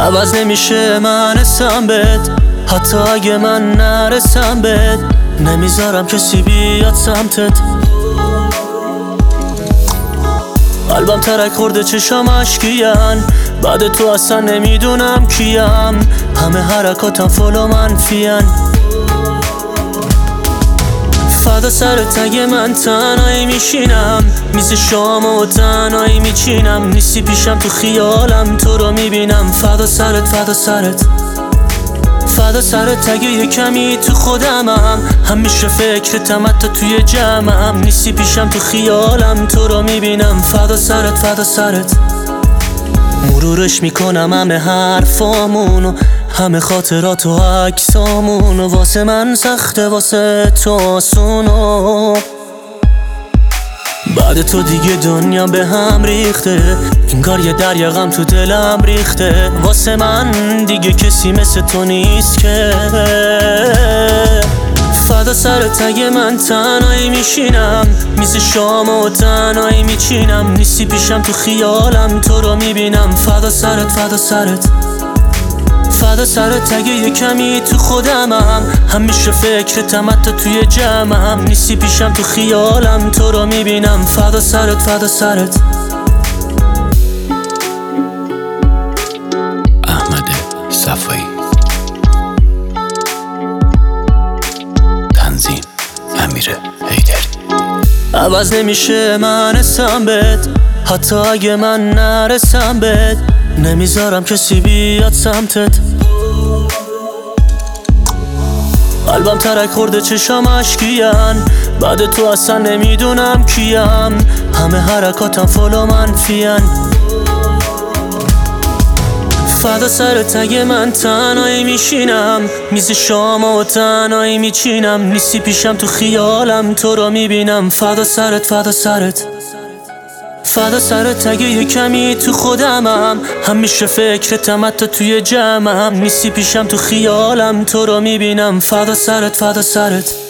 عوض نمیشه من حسم بهت، حتی اگه من نرسم بهت نمیذارم کسی بیاد سمتت. قلبم ترک خورده چشام اشکیان، بعد تو اصلا نمیدونم کیم، همه حرکاتم فلو منفیان. فدا سرت اگه من تنهایی میشینم، میز شام و تنهایی میچینم، نیستی پیشم تو خیالم تو رو میبینم. فدا سرت فدا سرت فدا سرت اگه یه کمی تو خودمم، همیشه فکرتم حتی توی جمعم، نیستی پیشم تو خیالم تو رو میبینم. فدا سرت فدا سرت مرورش میکنم همه حرفامونو، همه خاطرات و عکسامونو، واسه من سخته واسه تو آسونو. بعد تو دیگه دنیا به هم ریخته، انگار یه دریا غم تو دلم ریخته، واسه من دیگه کسی مثل تو نیست که. فدا سرت اگه من تنهایی میشینم، میز شام و تنهایی میچینم، نیستی پیشم تو خیالم تو رو میبینم. فدا سرت فدا سرت فدا سرت اگه یه کمی تو خودمم، همیشه فکرتم حتی توی جمعم، نیستی پیشم تو خیالم تو رو میبینم. فدا سرت فدا سرت. احمد صفایی، تنظیم امیر حیدری. عوض نمیشه من حسم بهت، حتی اگه من نرسم بهت نمیذارم کسی بیاد سمتت. قلبم ترک خورده چشام اشکیان، بعد تو اصلا نمیدونم کیم، همه حرکاتم فلو منفیان. فدا سرت اگه من تنهایی میشینم، میز شام و تنهایی میچینم، نیستی پیشم تو خیالم تو رو میبینم. فدا سرت فدا سرت فدا سرت اگه یه کمی تو خودمم، همیشه فکرتم حتی توی جمعم، نیستی پیشم تو خیالم تو رو میبینم. فدا سرت فدا سرت